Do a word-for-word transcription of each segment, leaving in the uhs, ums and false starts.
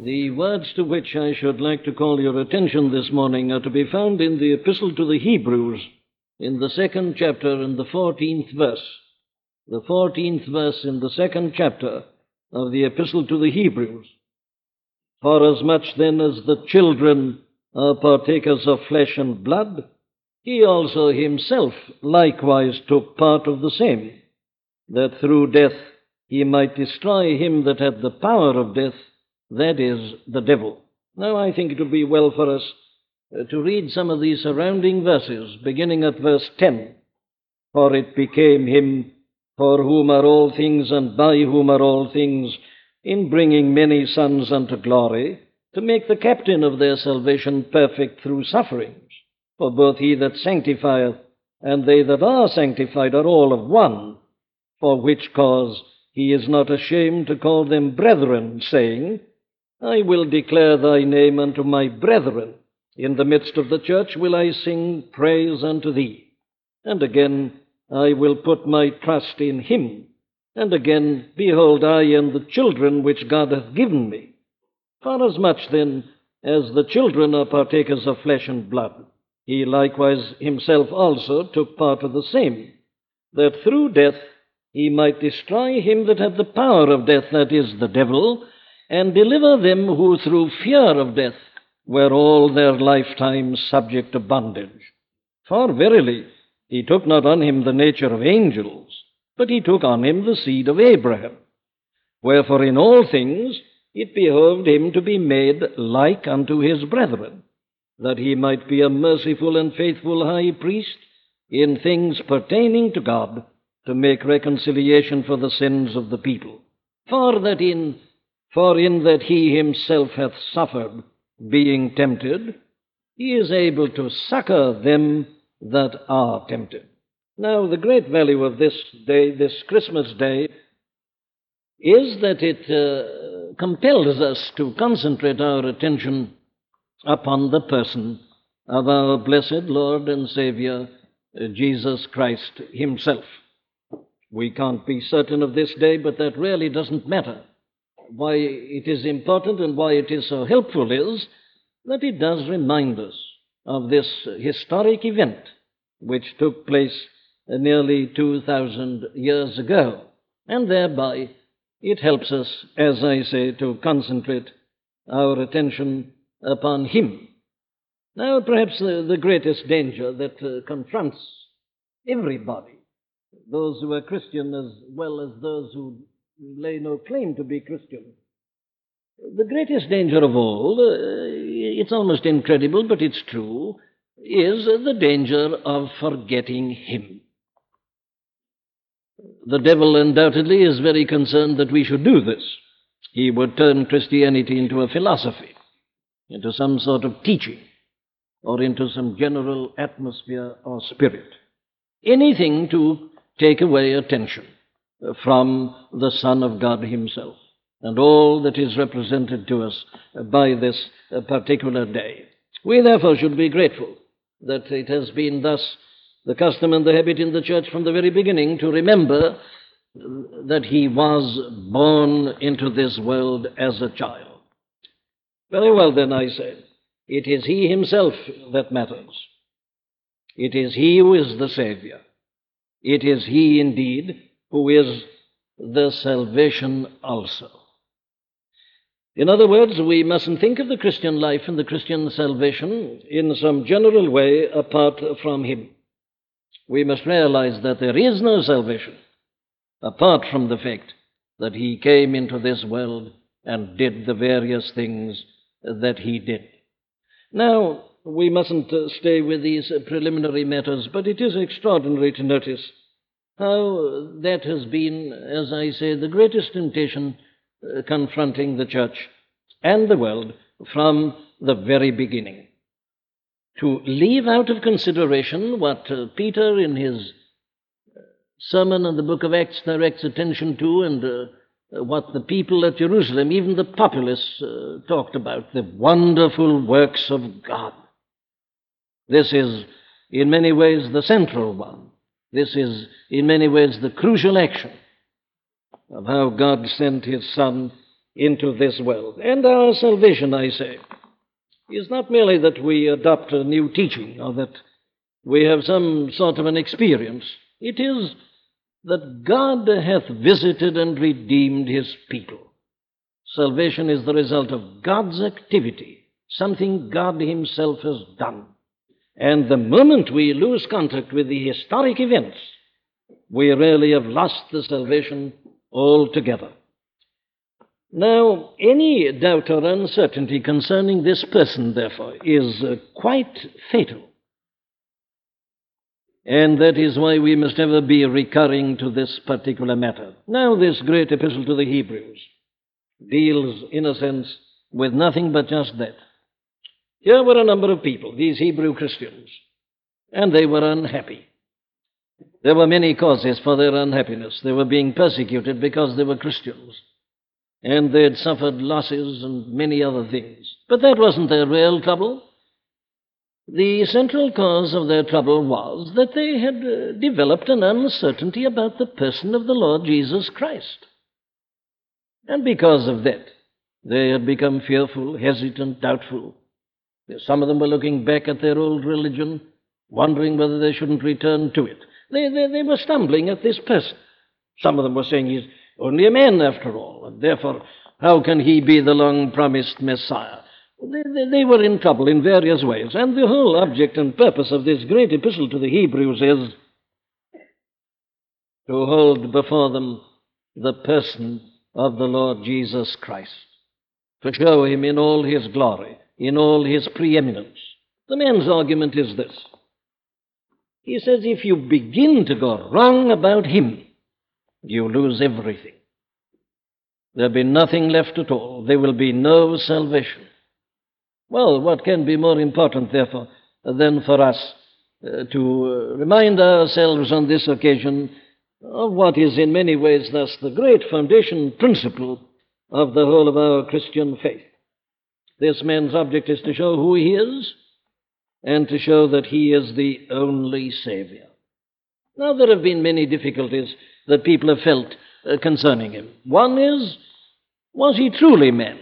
The words to which I should like to call your attention this morning are to be found in the Epistle to the Hebrews, in the second chapter and the fourteenth verse. The fourteenth verse in the second chapter of the Epistle to the Hebrews. Forasmuch then as the children are partakers of flesh and blood, he also himself likewise took part of the same, that through death he might destroy him that had the power of death, that is, the devil. Now I think it would be well for us uh, to read some of these surrounding verses, beginning at verse ten. For it became him, for whom are all things, and by whom are all things, in bringing many sons unto glory, to make the captain of their salvation perfect through sufferings. For both he that sanctifieth and they that are sanctified are all of one, for which cause he is not ashamed to call them brethren, saying, I will declare thy name unto my brethren. In the midst of the church will I sing praise unto thee. And again, I will put my trust in him. And again, behold, I and the children which God hath given me. Forasmuch then as the children are partakers of flesh and blood, he likewise himself also took part of the same, that through death he might destroy him that had the power of death, that is, the devil, and deliver them who through fear of death were all their lifetime subject to bondage. For verily he took not on him the nature of angels, but he took on him the seed of Abraham. Wherefore in all things it behoved him to be made like unto his brethren, that he might be a merciful and faithful high priest in things pertaining to God, to make reconciliation for the sins of the people. For that in for in that he himself hath suffered, being tempted, he is able to succor them that are tempted. Now, the great value of this day, this Christmas day, is that it uh, compels us to concentrate our attention upon the person of our blessed Lord and Savior, uh, Jesus Christ himself. We can't be certain of this day, but that really doesn't matter. Why it is important and why it is so helpful is that it does remind us of this historic event which took place nearly two thousand years ago, and thereby it helps us, as I say, to concentrate our attention upon him. Now, perhaps the, the greatest danger that uh, confronts everybody, those who are Christian as well as those who lay no claim to be Christian, the greatest danger of all, uh, it's almost incredible, but it's true, is the danger of forgetting him. The devil undoubtedly is very concerned that we should do this. He would turn Christianity into a philosophy, into some sort of teaching, or into some general atmosphere or spirit. Anything to take away attention from the Son of God himself and all that is represented to us by this particular day. We therefore should be grateful that it has been thus the custom and the habit in the church from the very beginning to remember that he was born into this world as a child. Very well then, I say, it is he himself that matters. It is he who is the Savior. It is he indeed who is the salvation also. In other words, we mustn't think of the Christian life and the Christian salvation in some general way apart from him. We must realize that there is no salvation apart from the fact that he came into this world and did the various things that he did. Now, we mustn't uh, stay with these uh, preliminary matters, but it is extraordinary to notice how that has been, as I say, the greatest temptation uh, confronting the church and the world from the very beginning. To leave out of consideration what uh, Peter in his sermon on the book of Acts directs attention to, and uh, what the people at Jerusalem, even the populace, uh, talked about, the wonderful works of God. This is in many ways the central one. This is in many ways the crucial action of how God sent his Son into this world. And our salvation, I say, is not merely that we adopt a new teaching or that we have some sort of an experience. It is that God hath visited and redeemed his people. Salvation is the result of God's activity, something God himself has done. And the moment we lose contact with the historic events, we really have lost the salvation altogether. Now, any doubt or uncertainty concerning this person, therefore, is uh, quite fatal. And that is why we must ever be recurring to this particular matter. Now, this great epistle to the Hebrews deals, in a sense, with nothing but just that. Here were a number of people, these Hebrew Christians, and they were unhappy. There were many causes for their unhappiness. They were being persecuted because they were Christians, and they had suffered losses and many other things. But that wasn't their real trouble. The central cause of their trouble was that they had uh, developed an uncertainty about the person of the Lord Jesus Christ. And because of that, they had become fearful, hesitant, doubtful. Some of them were looking back at their old religion, wondering whether they shouldn't return to it. They, they, they were stumbling at this person. Some of them were saying he's only a man after all, and therefore how can he be the long-promised Messiah? They, they, they were in trouble in various ways, and the whole object and purpose of this great epistle to the Hebrews is to hold before them the person of the Lord Jesus Christ, to show him in all his glory, in all his preeminence. The man's argument is this. He says if you begin to go wrong about him, you lose everything. There'll be nothing left at all. There will be no salvation. Well, what can be more important, therefore, than for us uh, to uh, remind ourselves on this occasion of what is in many ways thus the great foundation principle of the whole of our Christian faith. This man's object is to show who he is and to show that he is the only Savior. Now, there have been many difficulties that people have felt uh, concerning him. One is, was he truly man?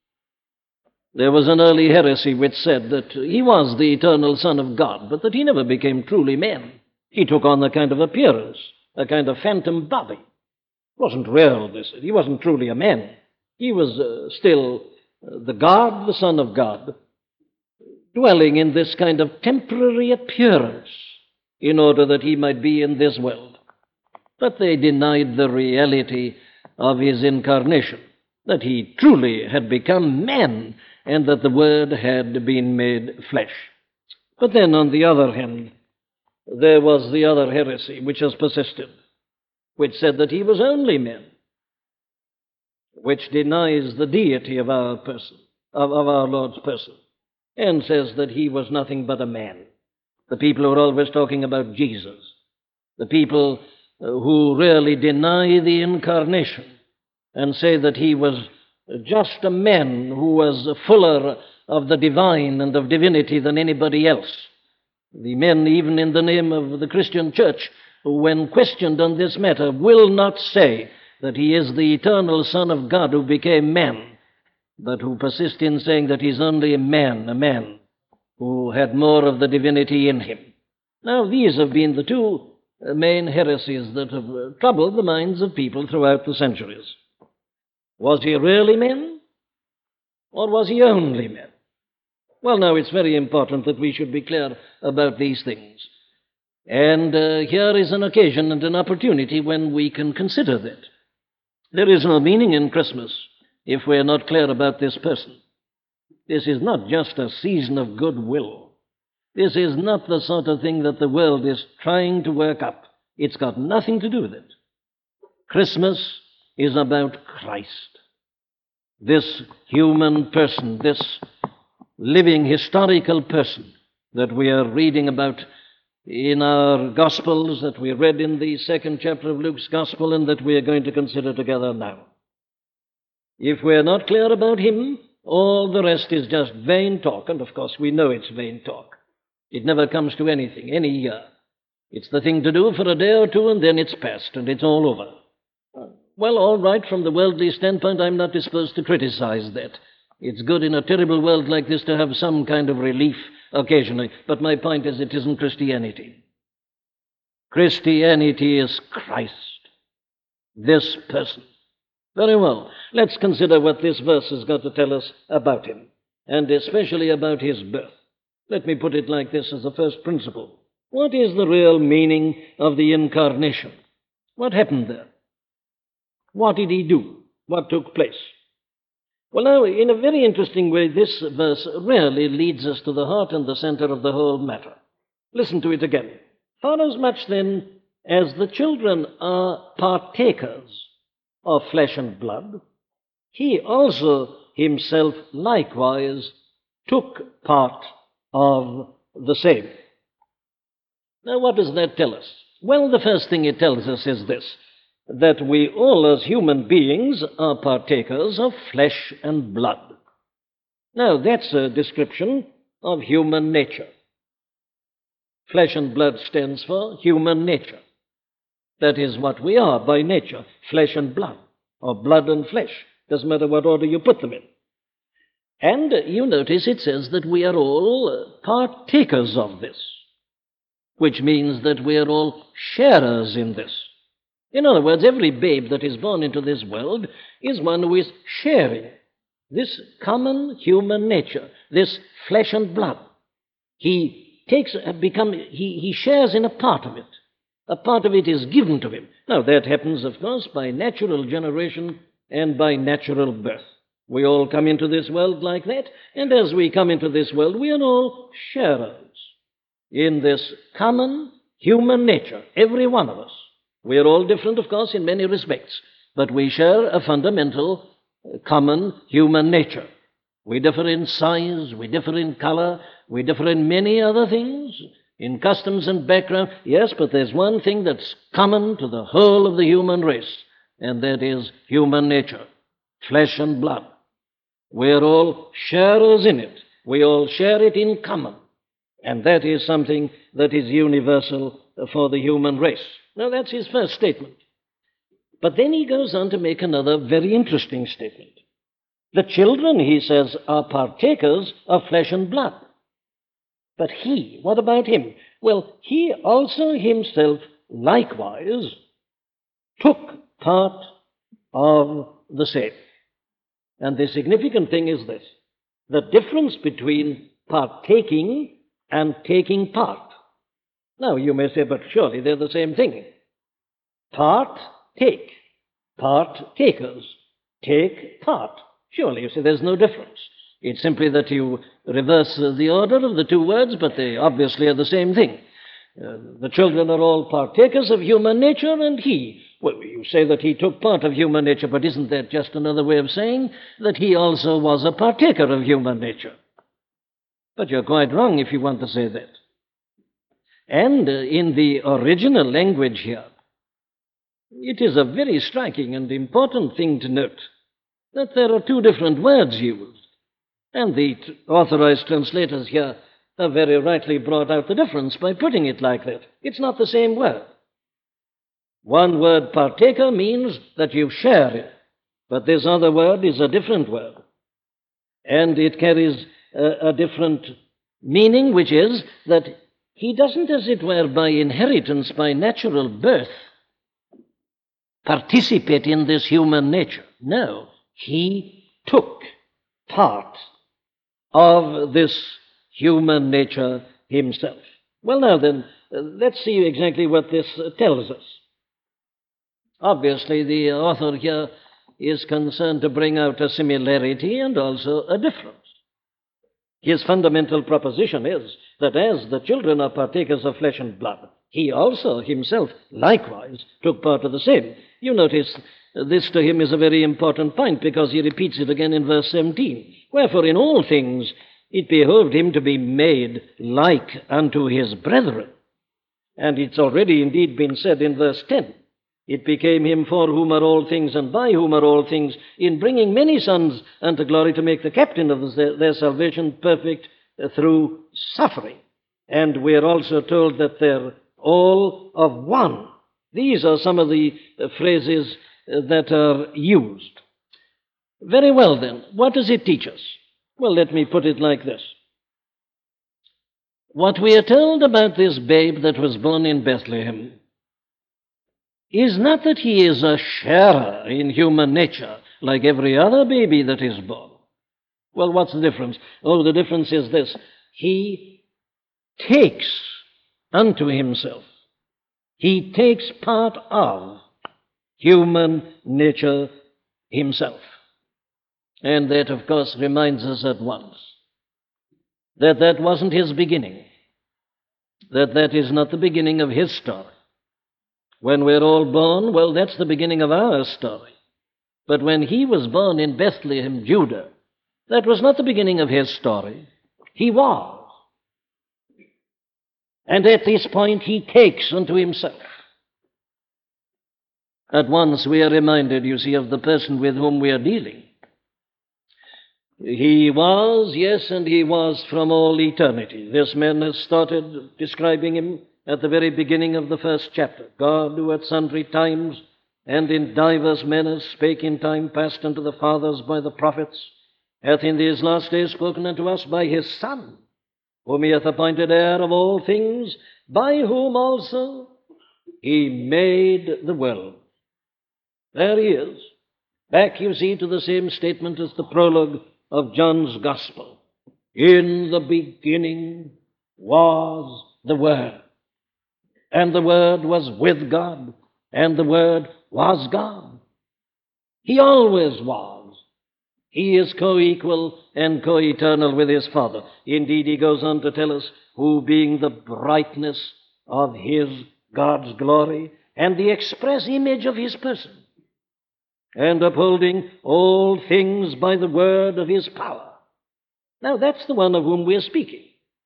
There was an early heresy which said that he was the eternal Son of God, but that he never became truly man. He took on a kind of appearance, a kind of phantom body. It wasn't real, they said. He wasn't truly a man. He was uh, still uh, the God, the Son of God, dwelling in this kind of temporary appearance in order that he might be in this world. But they denied the reality of his incarnation, that he truly had become man, and that the Word had been made flesh. But then, on the other hand, there was the other heresy which has persisted, which said that he was only man, which denies the deity of our person, of, of our Lord's person, and says that he was nothing but a man. The people who are always talking about Jesus, the people who really deny the incarnation and say that he was just a man who was fuller of the divine and of divinity than anybody else. The men, even in the name of the Christian church, who, when questioned on this matter, will not say that he is the eternal Son of God who became man, but who persist in saying that he's only a man, a man who had more of the divinity in him. Now, these have been the two main heresies that have troubled the minds of people throughout the centuries. Was he really man, or was he only man? Well, now, it's very important that we should be clear about these things. And uh, here is an occasion and an opportunity when we can consider that. There is no meaning in Christmas if we are not clear about this person. This is not just a season of goodwill. This is not the sort of thing that the world is trying to work up. It's got nothing to do with it. Christmas is about Christ, this human person, this living historical person that we are reading about in our Gospels, that we read in the second chapter of Luke's Gospel, and that we are going to consider together now. If we are not clear about him, all the rest is just vain talk, and of course we know it's vain talk. It never comes to anything, any year. It's the thing to do for a day or two, and then it's past, and it's all over. Well, all right, from the worldly standpoint, I'm not disposed to criticize that. It's good in a terrible world like this to have some kind of relief occasionally. But my point is, it isn't Christianity. Christianity is Christ, this person. Very well. Let's consider what this verse has got to tell us about him, and especially about his birth. Let me put it like this as a first principle. What is the real meaning of the incarnation? What happened there? What did he do? What took place? Well, now, in a very interesting way, this verse really leads us to the heart and the center of the whole matter. Listen to it again. Forasmuch then as the children are partakers of flesh and blood, he also himself likewise took part of the same. Now, what does that tell us? Well, the first thing it tells us is this, that we all as human beings are partakers of flesh and blood. Now, that's a description of human nature. Flesh and blood stands for human nature. That is what we are by nature, flesh and blood, or blood and flesh. Doesn't matter what order you put them in. And you notice it says that we are all partakers of this, which means that we are all sharers in this. In other words, every babe that is born into this world is one who is sharing this common human nature, this flesh and blood. He takes, become, he, he shares in a part of it. A part of it is given to him. Now, that happens, of course, by natural generation and by natural birth. We all come into this world like that, and as we come into this world, we are all sharers in this common human nature, every one of us. We are all different, of course, in many respects, but we share a fundamental uh, common human nature. We differ in size, we differ in color, we differ in many other things, in customs and background. Yes, but there's one thing that's common to the whole of the human race, and that is human nature, flesh and blood. We're all sharers in it. We all share it in common, and that is something that is universal for the human race. Now, that's his first statement. But then he goes on to make another very interesting statement. The children, he says, are partakers of flesh and blood. But he, what about him? Well, he also himself likewise took part of the same. And the significant thing is this, the difference between partaking and taking part. Now, you may say, but surely they're the same thing. Part, take. Part, takers. Take, part. Surely, you see, there's no difference. It's simply that you reverse the order of the two words, but they obviously are the same thing. Uh, the children are all partakers of human nature, and he, well, you say that he took part of human nature, but isn't that just another way of saying that he also was a partaker of human nature? But you're quite wrong if you want to say that. And uh, in the original language here, it is a very striking and important thing to note that there are two different words used. And the t- authorized translators here have very rightly brought out the difference by putting it like that. It's not the same word. One word, partaker, means that you share it, but this other word is a different word. And it carries a, a different meaning, which is that he doesn't, as it were, by inheritance, by natural birth, participate in this human nature. No, he took part of this human nature himself. Well, now then, uh, let's see exactly what this uh, tells us. Obviously, the author here is concerned to bring out a similarity and also a difference. His fundamental proposition is that as the children are partakers of flesh and blood, he also himself likewise took part of the same. You notice this to him is a very important point because he repeats it again in verse seventeen. Wherefore in all things it behoved him to be made like unto his brethren. And it's already indeed been said in verse ten. It became him for whom are all things and by whom are all things, in bringing many sons unto glory, to make the captain of their salvation perfect through suffering. And we are also told that they're all of one. These are some of the phrases uh, that are used. Very well, then, what does it teach us? Well, let me put it like this. What we are told about this babe that was born in Bethlehem is not that he is a sharer in human nature like every other baby that is born. Well, what's the difference? Oh, the difference is this. He takes unto himself, he takes part of human nature himself. And that, of course, reminds us at once that that wasn't his beginning, that that is not the beginning of his story. When we're all born, well, that's the beginning of our story. But when he was born in Bethlehem, Judah, that was not the beginning of his story. He was. And at this point, he takes unto himself. At once we are reminded, you see, of the person with whom we are dealing. He was, yes, and he was from all eternity. This man has started describing him at the very beginning of the first chapter. God, who at sundry times and in divers manners spake in time past unto the fathers by the prophets, hath in these last days spoken unto us by his Son, whom he hath appointed heir of all things, by whom also he made the world. There he is. Back, you see, to the same statement as the prologue of John's Gospel. In the beginning was the Word, and the Word was with God, and the Word was God. He always was. He is co-equal and co-eternal with his Father. Indeed, he goes on to tell us, who being the brightness of his, God's glory, and the express image of his person, and upholding all things by the word of his power. Now, that's the one of whom we are speaking.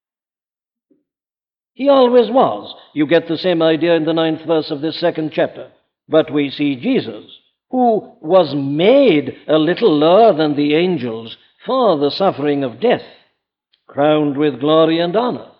He always was. You get the same idea in the ninth verse of this second chapter. But we see Jesus, who was made a little lower than the angels for the suffering of death, crowned with glory and honor.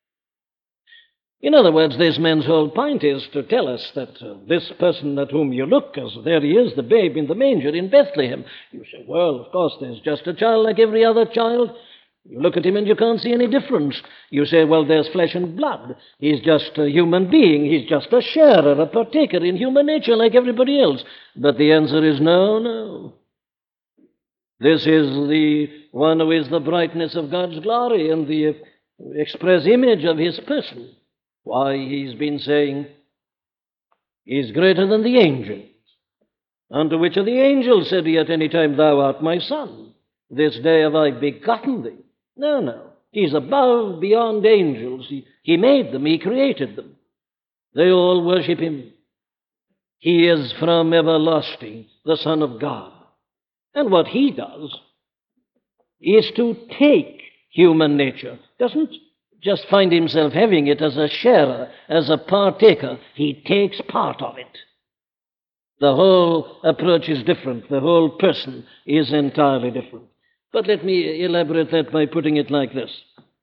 In other words, this man's whole point is to tell us that uh, this person at whom you look, as there he is, the babe in the manger in Bethlehem. You say, well, of course, there's just a child like every other child. You look at him and you can't see any difference. You say, well, there's flesh and blood. He's just a human being. He's just a sharer, a partaker in human nature like everybody else. But the answer is no, no. This is the one who is the brightness of God's glory and the express image of his person. Why, he's been saying, he's greater than the angels. Unto which of the angels said he at any time, thou art my son, this day have I begotten thee? No, no. He's above, beyond angels. He, he made them, he created them. They all worship him. He is from everlasting, the Son of God. And what he does is to take human nature. Doesn't just find himself having it as a sharer, as a partaker. He takes part of it. The whole approach is different. The whole person is entirely different. But let me elaborate that by putting it like this.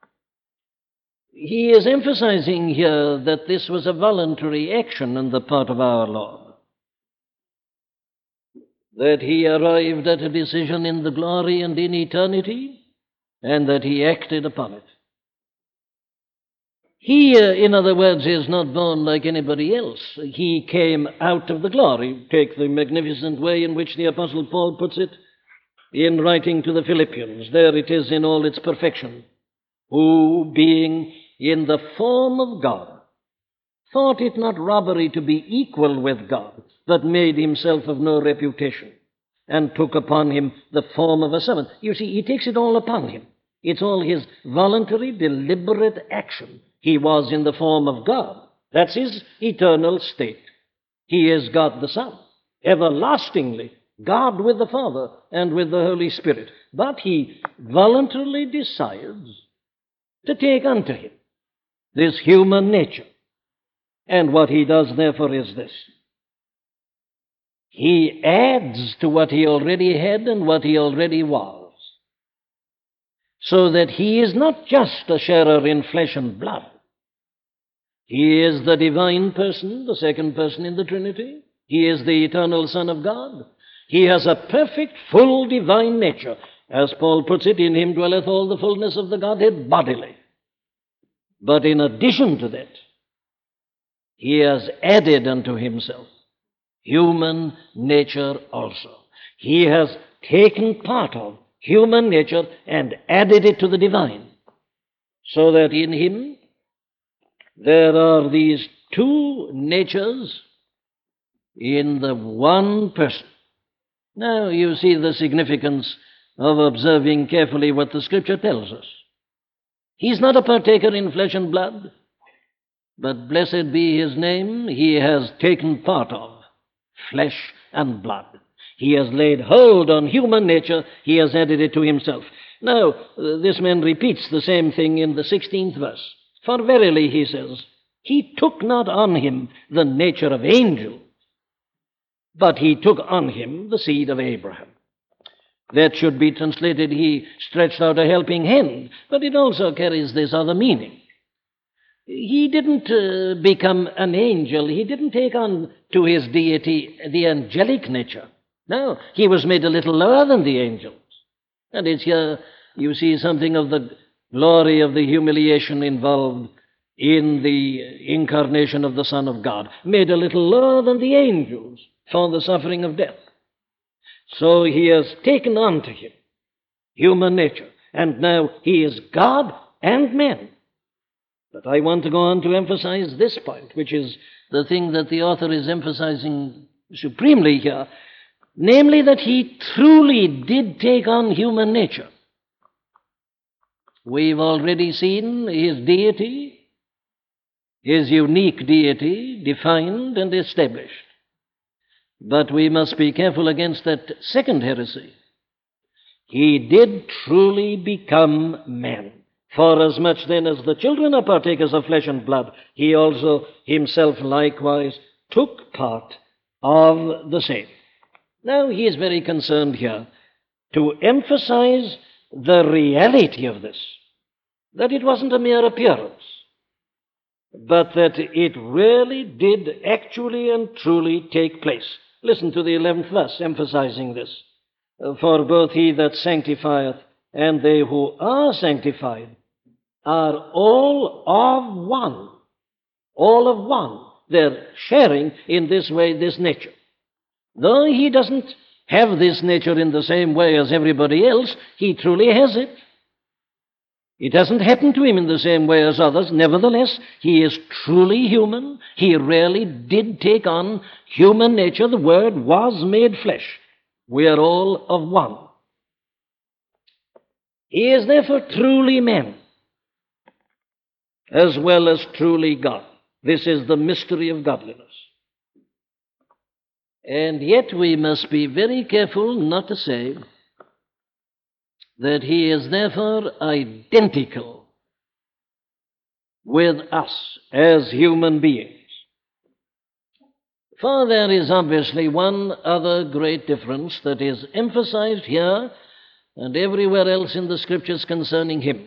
He is emphasizing here that this was a voluntary action on the part of our Lord, that he arrived at a decision in the glory and in eternity, and that he acted upon it. He, uh, in other words, is not born like anybody else. He came out of the glory. Take the magnificent way in which the Apostle Paul puts it in writing to the Philippians. There it is in all its perfection. Who, being in the form of God, thought it not robbery to be equal with God, but made himself of no reputation, and took upon him the form of a servant. You see, he takes it all upon him. It's all his voluntary, deliberate action. He was in the form of God. That's his eternal state. He is God the Son, everlastingly, God with the Father and with the Holy Spirit. But he voluntarily decides to take unto him this human nature. And what he does, therefore, is this. He adds to what he already had and what he already was, so that he is not just a sharer in flesh and blood. He is the divine person, the second person in the Trinity. He is the eternal Son of God. He has a perfect, full divine nature. As Paul puts it, in him dwelleth all the fullness of the Godhead bodily. But in addition to that, he has added unto himself human nature also. He has taken part of human nature and added it to the divine, so that in him there are these two natures in the one person. Now you see the significance of observing carefully what the Scripture tells us. He's not a partaker in flesh and blood, but blessed be his name, he has taken part of flesh and blood. He has laid hold on human nature, he has added it to himself. Now, this man repeats the same thing in the sixteenth verse. For verily, he says, he took not on him the nature of angels, but he took on him the seed of Abraham. That should be translated, he stretched out a helping hand, but it also carries this other meaning. He didn't uh, become an angel. He didn't take on to his deity the angelic nature. No, he was made a little lower than the angels. And it's here you see something of the glory of the humiliation involved in the incarnation of the Son of God, made a little lower than the angels for the suffering of death. So he has taken on to him human nature, and now he is God and man. But I want to go on to emphasize this point, which is the thing that the author is emphasizing supremely here, namely that he truly did take on human nature. We've already seen his deity, his unique deity, defined and established. But we must be careful against that second heresy. He did truly become man. Forasmuch then as the children are partakers of flesh and blood, he also himself likewise took part of the same. Now he is very concerned here to emphasize the reality of this, that it wasn't a mere appearance, but that it really did actually and truly take place. Listen to the eleventh verse, emphasizing this. For both he that sanctifieth and they who are sanctified are all of one. All of one. They're sharing in this way this nature. Though he doesn't have this nature in the same way as everybody else, he truly has it. It doesn't happen to him in the same way as others. Nevertheless, he is truly human. He really did take on human nature. The Word was made flesh. We are all of one. He is therefore truly man, as well as truly God. This is the mystery of godliness. And yet we must be very careful not to say that he is therefore identical with us as human beings. For there is obviously one other great difference that is emphasized here and everywhere else in the Scriptures concerning him.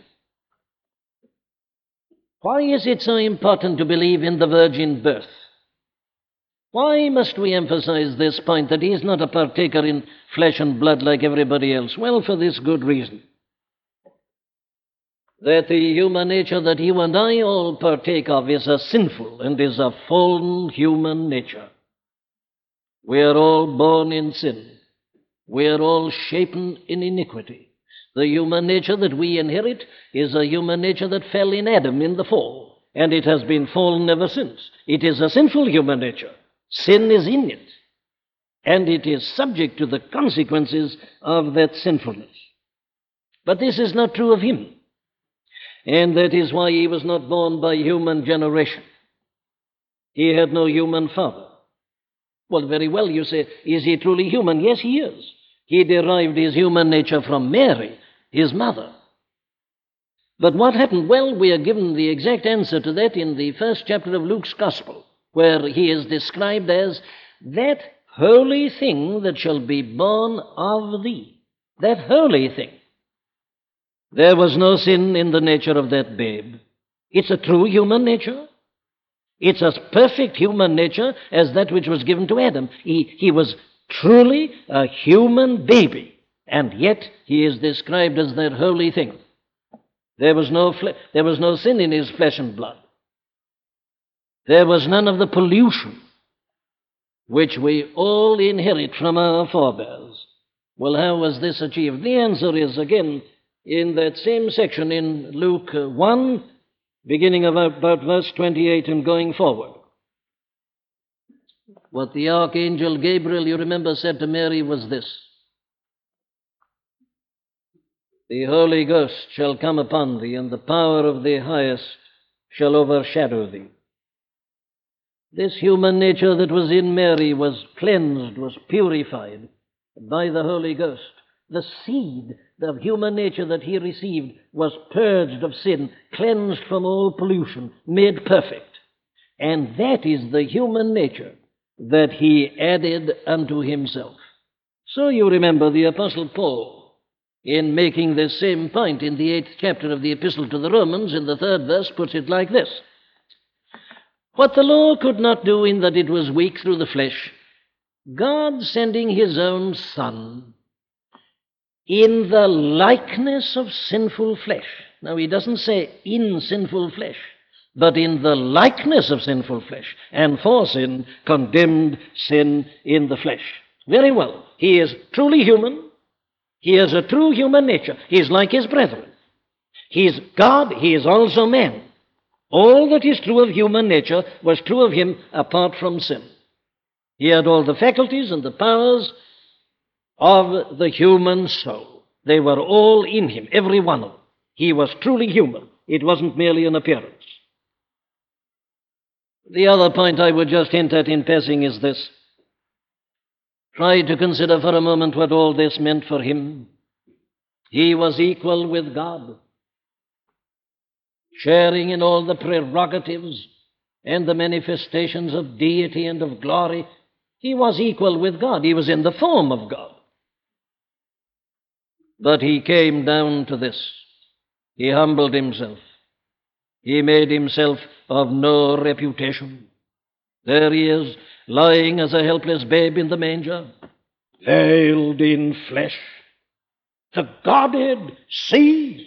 Why is it so important to believe in the virgin birth? Why must we emphasize this point, that he is not a partaker in flesh and blood like everybody else? Well, for this good reason, that the human nature that you and I all partake of is a sinful and is a fallen human nature. We are all born in sin. We are all shapen in iniquity. The human nature that we inherit is a human nature that fell in Adam in the fall, and it has been fallen ever since. It is a sinful human nature. Sin is in it, and it is subject to the consequences of that sinfulness. But this is not true of him, and that is why he was not born by human generation. He had no human father. Well, very well, you say, is he truly human? Yes, he is. He derived his human nature from Mary, his mother. But what happened? Well, we are given the exact answer to that in the first chapter of Luke's Gospel, where he is described as that holy thing that shall be born of thee. That holy thing. There was no sin in the nature of that babe. It's a true human nature. It's as perfect human nature as that which was given to Adam. He, he was truly a human baby, and yet he is described as that holy thing. There was no fle- there was no sin in his flesh and blood. There was none of the pollution which we all inherit from our forebears. Well, how was this achieved? The answer is, again, in that same section in Luke one, beginning about, about verse twenty-eight and going forward. What the archangel Gabriel, you remember, said to Mary was this: "The Holy Ghost shall come upon thee, and the power of the highest shall overshadow thee." This human nature that was in Mary was cleansed, was purified by the Holy Ghost. The seed of human nature that he received was purged of sin, cleansed from all pollution, made perfect. And that is the human nature that he added unto himself. So you remember the Apostle Paul, in making this same point in the eighth chapter of the Epistle to the Romans, in the third verse, puts it like this: "What the law could not do in that it was weak through the flesh, God sending his own Son in the likeness of sinful flesh." Now, he doesn't say in sinful flesh, but in the likeness of sinful flesh, and for sin, condemned sin in the flesh. Very well. He is truly human. He has a true human nature. He is like his brethren. He is God. He is also man. All that is true of human nature was true of him apart from sin. He had all the faculties and the powers of the human soul. They were all in him, every one of them. He was truly human. It wasn't merely an appearance. The other point I would just hint at in passing is this. Try to consider for a moment what all this meant for him. He was equal with God, sharing in all the prerogatives and the manifestations of deity and of glory. He was equal with God. He was in the form of God. But he came down to this. He humbled himself. He made himself of no reputation. There he is, lying as a helpless babe in the manger, veiled in flesh. The Godhead, see!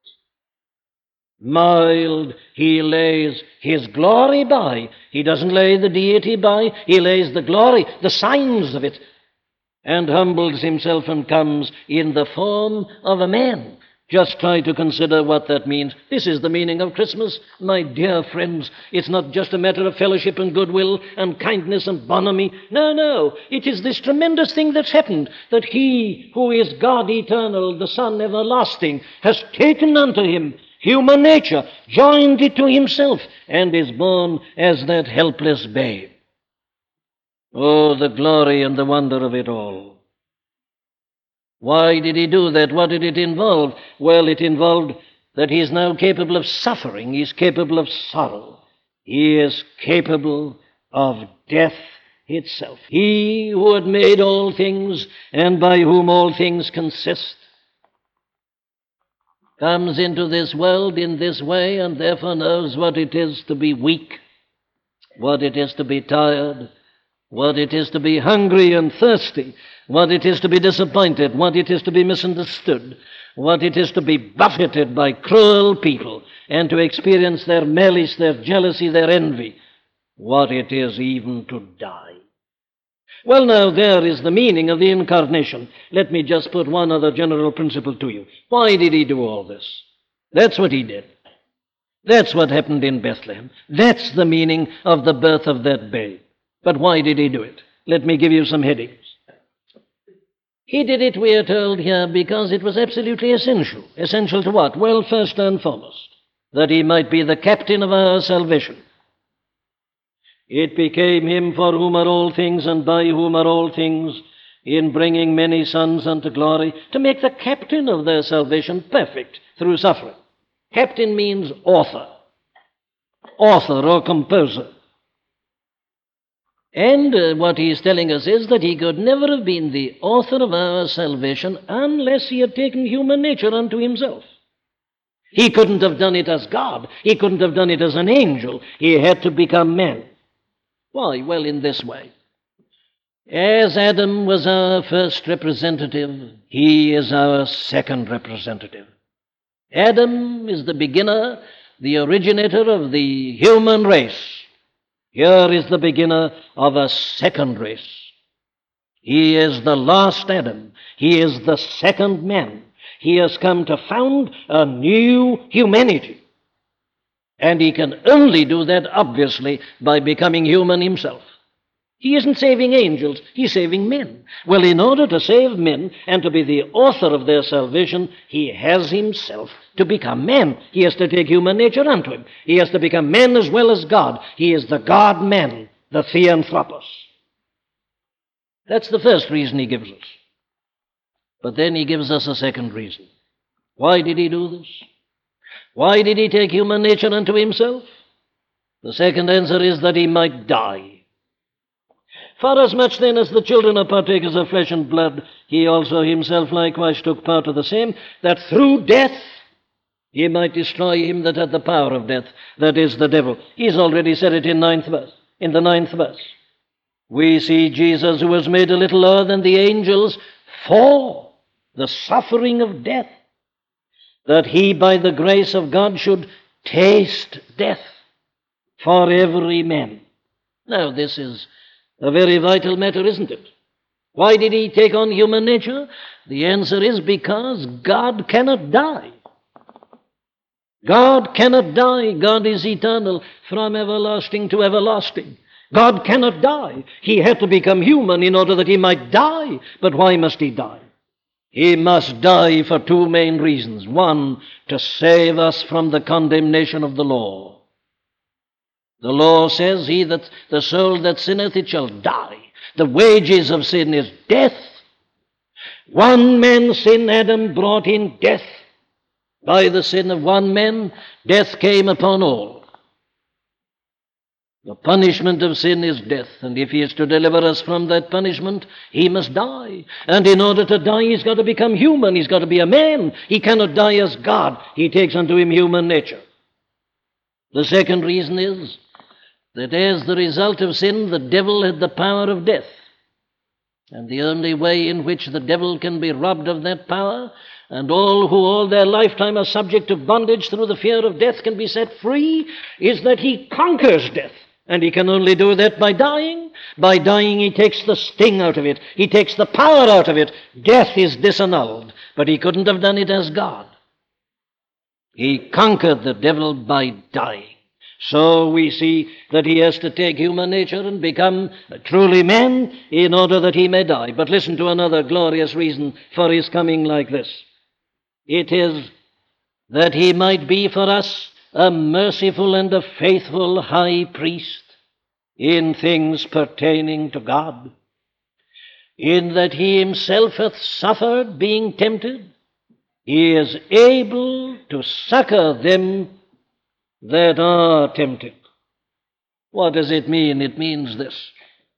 Mild, he lays his glory by. He doesn't lay the deity by. He lays the glory, the signs of it, and humbles himself and comes in the form of a man. Just try to consider what that means. This is the meaning of Christmas, my dear friends. It's not just a matter of fellowship and goodwill and kindness and bonhomie. No, no. It is this tremendous thing that's happened, that he who is God eternal, the Son everlasting, has taken unto him human nature, joined it to himself, and is born as that helpless babe. Oh, the glory and the wonder of it all. Why did he do that? What did it involve? Well, it involved that he is now capable of suffering. He is capable of sorrow. He is capable of death itself. He who had made all things and by whom all things consist comes into this world in this way and therefore knows what it is to be weak, what it is to be tired, what it is to be hungry and thirsty, what it is to be disappointed, what it is to be misunderstood, what it is to be buffeted by cruel people and to experience their malice, their jealousy, their envy, what it is even to die. Well, now, there is the meaning of the incarnation. Let me just put one other general principle to you. Why did he do all this? That's what he did. That's what happened in Bethlehem. That's the meaning of the birth of that babe. But why did he do it? Let me give you some headings. He did it, we are told here, because it was absolutely essential. Essential to what? Well, first and foremost, that he might be the captain of our salvation. It became him for whom are all things and by whom are all things, in bringing many sons unto glory, to make the captain of their salvation perfect through suffering. Captain means author, author or composer. And uh, what he is telling us is that he could never have been the author of our salvation unless he had taken human nature unto himself. He couldn't have done it as God. He couldn't have done it as an angel. He had to become man. Why? Well, in this way. As Adam was our first representative, he is our second representative. Adam is the beginner, the originator of the human race. Here is the beginner of a second race. He is the last Adam. He is the second man. He has come to found a new humanity. And he can only do that, obviously, by becoming human himself. He isn't saving angels, he's saving men. Well, in order to save men and to be the author of their salvation, he has himself to become man. He has to take human nature unto him. He has to become man as well as God. He is the God-man, the Theanthropos. That's the first reason he gives us. But then he gives us a second reason. Why did he do this? Why did he take human nature unto himself? The second answer is that he might die. Forasmuch then as the children are partakers of flesh and blood, he also himself likewise took part of the same, that through death he might destroy him that had the power of death, that is, the devil. He's already said it in ninth verse, in the ninth verse. We see Jesus, who was made a little lower than the angels, for the suffering of death, that he by the grace of God should taste death for every man. Now, this is a very vital matter, isn't it? Why did he take on human nature? The answer is because God cannot die. God cannot die. God is eternal, from everlasting to everlasting. God cannot die. He had to become human in order that he might die. But why must he die? He must die for two main reasons. One, to save us from the condemnation of the law. The law says, he that the soul that sinneth, it shall die. The wages of sin is death. One man's sin, Adam, brought in death. By the sin of one man, death came upon all. The punishment of sin is death, and if he is to deliver us from that punishment, he must die. And in order to die, he's got to become human. He's got to be a man. He cannot die as God. He takes unto him human nature. The second reason is that as the result of sin, the devil had the power of death. And the only way in which the devil can be robbed of that power, and all who all their lifetime are subject to bondage through the fear of death can be set free, is that he conquers death. And he can only do that by dying. By dying, he takes the sting out of it. He takes the power out of it. Death is disannulled. But he couldn't have done it as God. He conquered the devil by dying. So we see that he has to take human nature and become truly man in order that he may die. But listen to another glorious reason for his coming like this. It is that he might be for us a merciful and a faithful high priest in things pertaining to God, in that he himself hath suffered being tempted, he is able to succor them that are tempted. What does it mean? It means this.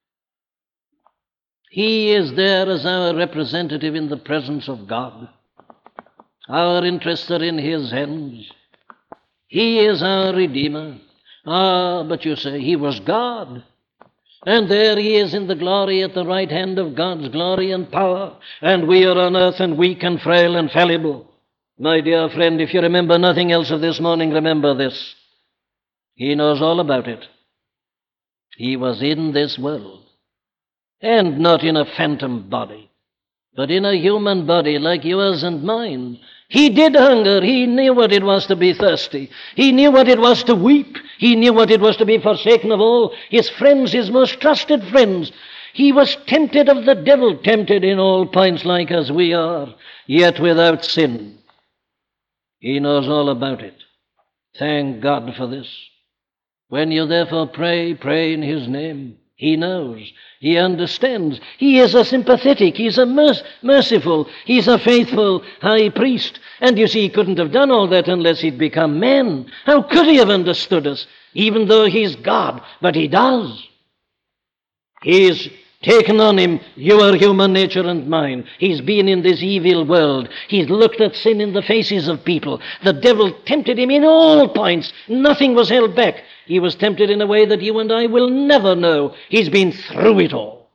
He is there as our representative in the presence of God. Our interests are in his hands. He is our Redeemer. Ah, but you say, he was God. And there he is in the glory at the right hand of God's glory and power. And we are on earth and weak and frail and fallible. My dear friend, if you remember nothing else of this morning, remember this. He knows all about it. He was in this world. And not in a phantom body, but in a human body like yours and mine. He did hunger. He knew what it was to be thirsty. He knew what it was to weep. He knew what it was to be forsaken of all his friends, his most trusted friends. He was tempted of the devil, tempted in all points like as we are, yet without sin. He knows all about it. Thank God for this. When you therefore pray, pray in his name. He knows. He understands. He is a sympathetic. He's a merc- merciful. He's a faithful high priest. And you see, he couldn't have done all that unless he'd become man. How could he have understood us, even though he's God? But he does. He is taken on him your human nature and mine. He's been in this evil world. He's looked at sin in the faces of people. The devil tempted him in all points. Nothing was held back. He was tempted in a way that you and I will never know. He's been through it all.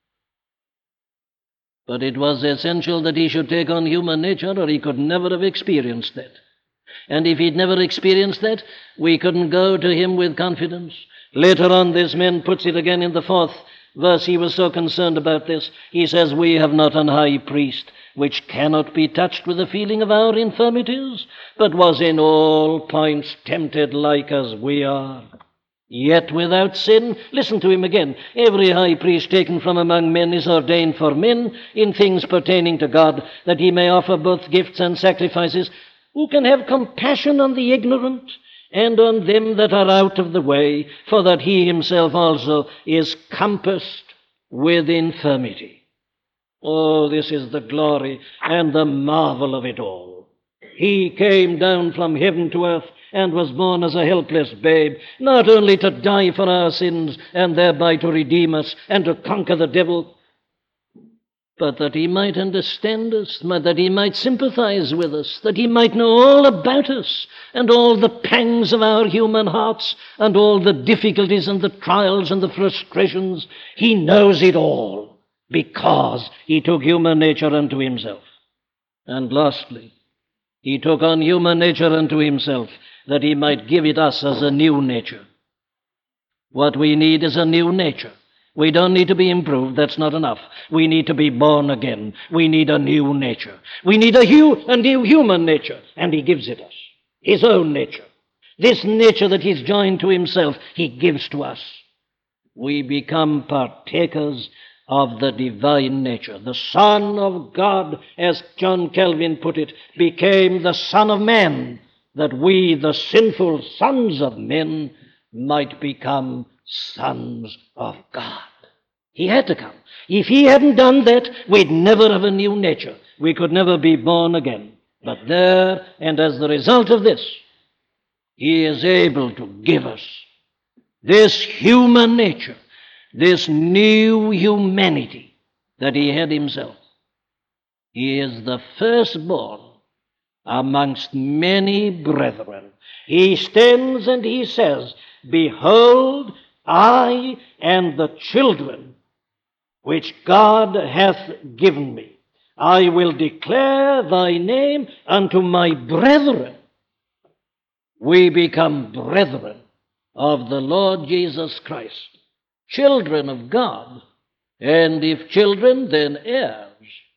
But it was essential that he should take on human nature, or he could never have experienced that. And if he'd never experienced that, we couldn't go to him with confidence. Later on, this man puts it again in the fourth verse. He was so concerned about this. He says, we have not an high priest which cannot be touched with the feeling of our infirmities, but was in all points tempted like as we are, yet without sin. Listen to him again. Every high priest taken from among men is ordained for men in things pertaining to God, that he may offer both gifts and sacrifices, who can have compassion on the ignorant and on them that are out of the way, for that he himself also is compassed with infirmity. Oh, this is the glory and the marvel of it all. He came down from heaven to earth and was born as a helpless babe, not only to die for our sins and thereby to redeem us and to conquer the devil, but that he might understand us, that he might sympathize with us, that he might know all about us and all the pangs of our human hearts and all the difficulties and the trials and the frustrations. He knows it all because he took human nature unto himself. And lastly, he took on human nature unto himself that he might give it us as a new nature. What we need is a new nature. We don't need to be improved. That's not enough. We need to be born again. We need a new nature. We need a, hu- a new human nature, and he gives it us. His own nature. This nature that he's joined to himself, he gives to us. We become partakers of the divine nature. The Son of God, as John Calvin put it, became the Son of Man, that we, the sinful sons of men, might become sons of God. He had to come. If he hadn't done that, we'd never have a new nature. We could never be born again. But there, and as the result of this, he is able to give us this human nature, this new humanity that he had himself. He is the firstborn amongst many brethren. He stands and he says, behold, I and the children which God hath given me, I will declare thy name unto my brethren. We become brethren of the Lord Jesus Christ, children of God, and if children, then heirs,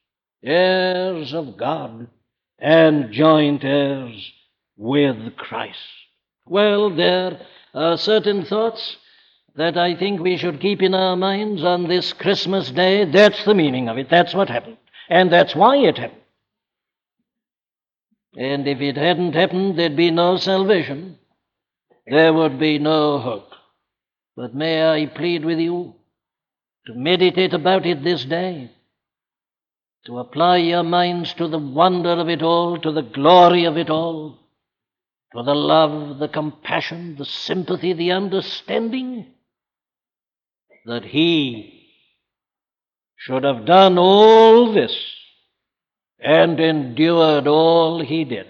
heirs of God, and joint heirs with Christ. Well, there are certain thoughts that I think we should keep in our minds on this Christmas day. That's the meaning of it. That's what happened. And that's why it happened. And if it hadn't happened, there'd be no salvation. There would be no hope. But may I plead with you to meditate about it this day, to apply your minds to the wonder of it all, to the glory of it all, to the love, the compassion, the sympathy, the understanding that he should have done all this and endured all he did,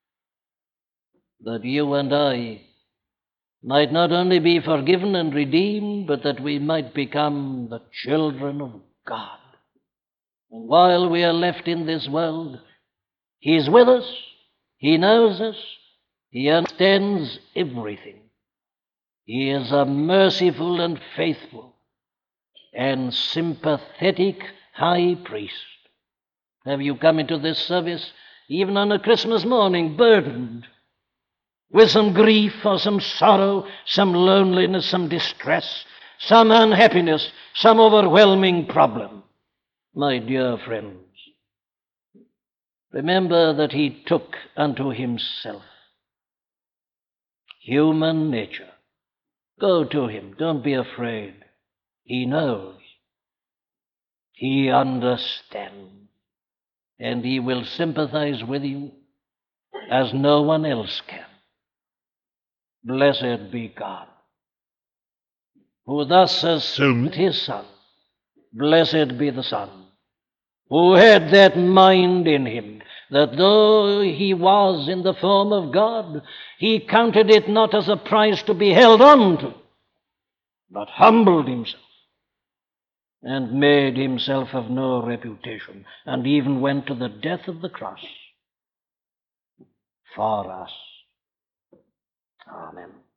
that you and I might not only be forgiven and redeemed, but that we might become the children of God. And while we are left in this world, he is with us, he knows us, he understands everything. He is a merciful and faithful and sympathetic high priest. Have you come into this service, even on a Christmas morning, burdened with some grief or some sorrow, some loneliness, some distress, some unhappiness, some overwhelming problem? My dear friends, remember that he took unto himself human nature. Go to him. Don't be afraid. He knows. He understands. And he will sympathize with you as no one else can. Blessed be God, who thus has sent his Son Blessed be the Son, who had that mind in him, that though he was in the form of God, he counted it not as a prize to be held on to, but humbled himself, and made himself of no reputation, and even went to the death of the cross for us. Amen.